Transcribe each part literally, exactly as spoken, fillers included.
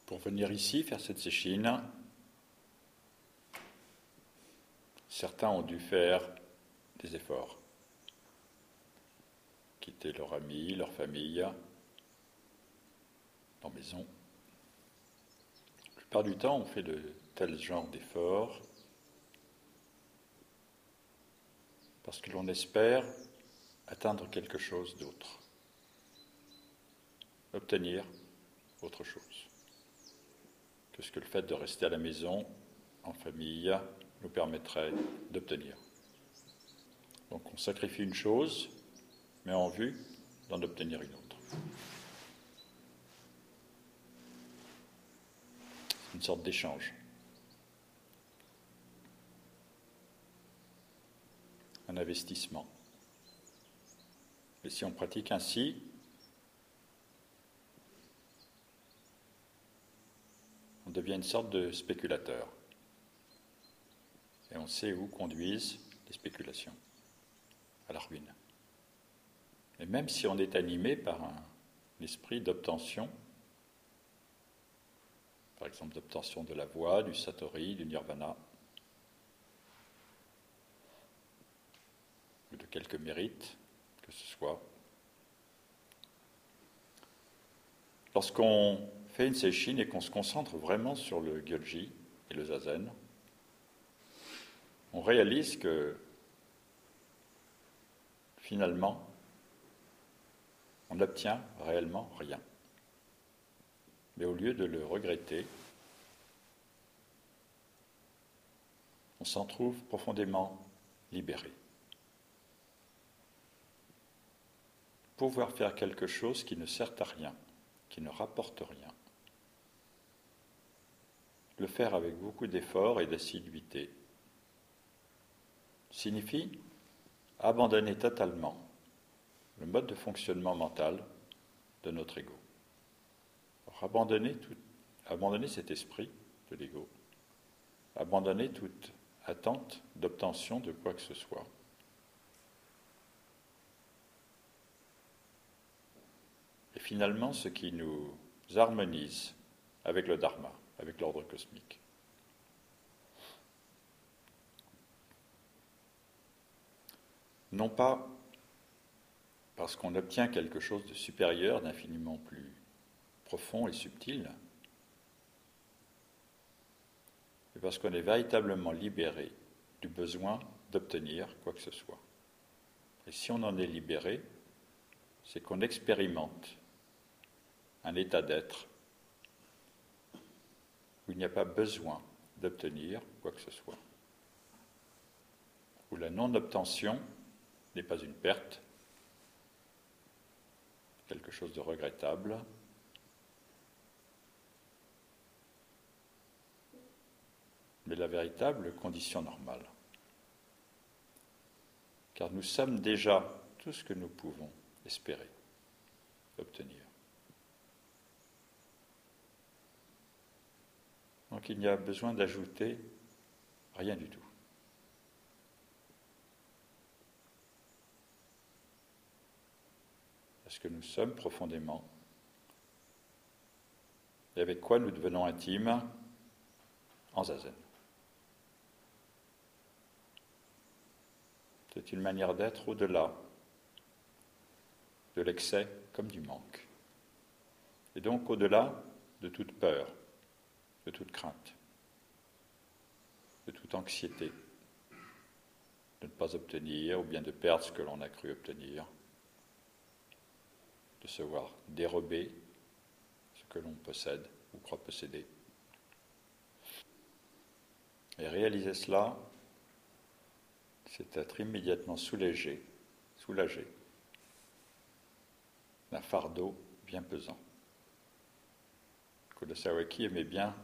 Pour venir ici faire cette séchine, certains ont dû faire des efforts, quitter leurs amis, leur famille, leur maison. La plupart du temps, on fait de tels genres d'efforts parce que l'on espère atteindre quelque chose d'autre, obtenir autre chose que ce que le fait de rester à la maison, en famille, nous permettrait d'obtenir. Donc on sacrifie une chose, mais en vue d'en obtenir une autre. C'est une sorte d'échange. Un investissement. Et si on pratique ainsi, on devient une sorte de spéculateur. Et on sait où conduisent les spéculations, à la ruine. Et même si on est animé par un esprit d'obtention, par exemple d'obtention de la voie, du satori, du nirvana, ou de quelques mérites, que ce soit, lorsqu'on fait une séchine et qu'on se concentre vraiment sur le gyolji et le zazen, on réalise que finalement, on n'obtient réellement rien. Mais au lieu de le regretter, on s'en trouve profondément libéré. Pouvoir faire quelque chose qui ne sert à rien, qui ne rapporte rien. Le faire avec beaucoup d'efforts et d'assiduité signifie abandonner totalement le mode de fonctionnement mental de notre ego. Alors, abandonner, tout, abandonner cet esprit de l'ego, abandonner toute attente d'obtention de quoi que ce soit. Et finalement, ce qui nous harmonise avec le Dharma, avec l'ordre cosmique. Non pas parce qu'on obtient quelque chose de supérieur, d'infiniment plus profond et subtil, mais parce qu'on est véritablement libéré du besoin d'obtenir quoi que ce soit. Et si on en est libéré, c'est qu'on expérimente un état d'être où il n'y a pas besoin d'obtenir quoi que ce soit, où la non-obtention n'est pas une perte, quelque chose de regrettable, mais la véritable condition normale. Car nous sommes déjà tout ce que nous pouvons espérer, obtenir. Donc il n'y a besoin d'ajouter rien du tout. Parce que nous sommes profondément, et avec quoi nous devenons intimes en zazen. C'est une manière d'être au-delà de l'excès comme du manque. Et donc au-delà de toute peur, de toute crainte, de toute anxiété de ne pas obtenir ou bien de perdre ce que l'on a cru obtenir, de se voir dérober ce que l'on possède ou croit posséder. Et réaliser cela, c'est être immédiatement soulagé, soulagé d'un fardeau bien pesant. Kurosawa-ki aimait bien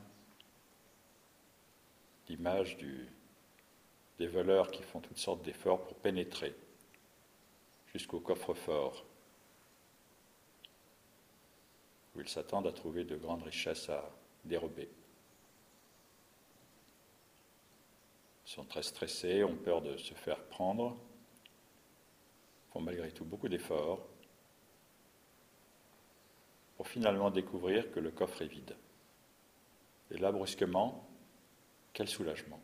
l'image du, des voleurs qui font toutes sortes d'efforts pour pénétrer jusqu'au coffre-fort où ils s'attendent à trouver de grandes richesses à dérober. Ils sont très stressés, ont peur de se faire prendre, font malgré tout beaucoup d'efforts pour finalement découvrir que le coffre est vide. Et là, brusquement, quel soulagement.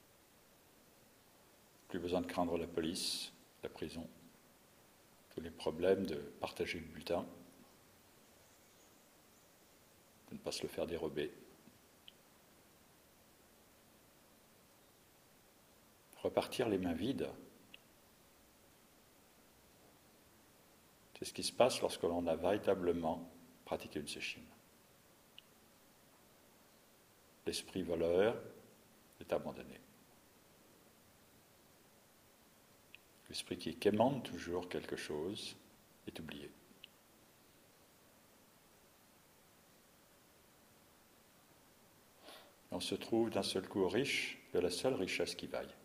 Plus besoin de craindre la police, la prison, tous les problèmes de partager le bulletin, de ne pas se le faire dérober. Repartir les mains vides, c'est ce qui se passe lorsque l'on a véritablement pratiqué une séchine. L'esprit voleur est abandonné. L'esprit qui quémande toujours quelque chose est oublié. On se trouve d'un seul coup riche de la seule richesse qui vaille.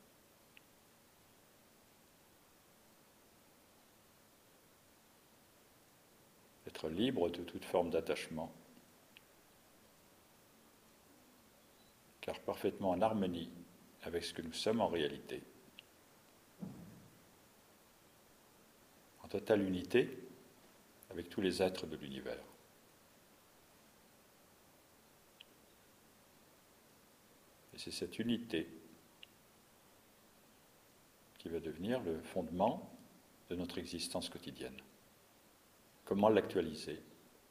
Être libre de toute forme d'attachement, car parfaitement en harmonie avec ce que nous sommes en réalité, en totale unité avec tous les êtres de l'univers. Et c'est cette unité qui va devenir le fondement de notre existence quotidienne. Comment l'actualiser?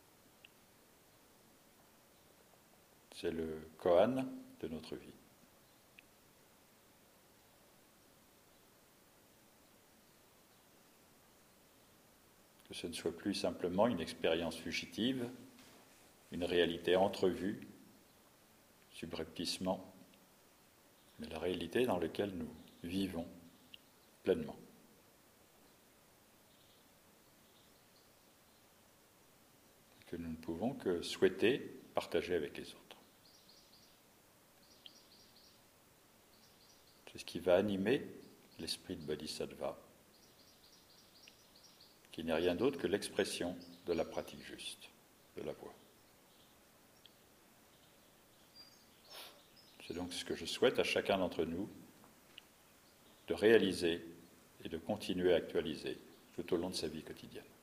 C'est le koan de notre vie. Que ce ne soit plus simplement une expérience fugitive, une réalité entrevue, subrepticement, mais la réalité dans laquelle nous vivons pleinement. Que nous ne pouvons que souhaiter partager avec les autres. C'est ce qui va animer l'esprit de Bodhisattva, qui n'est rien d'autre que l'expression de la pratique juste, de la voie. C'est donc ce que je souhaite à chacun d'entre nous de réaliser et de continuer à actualiser tout au long de sa vie quotidienne.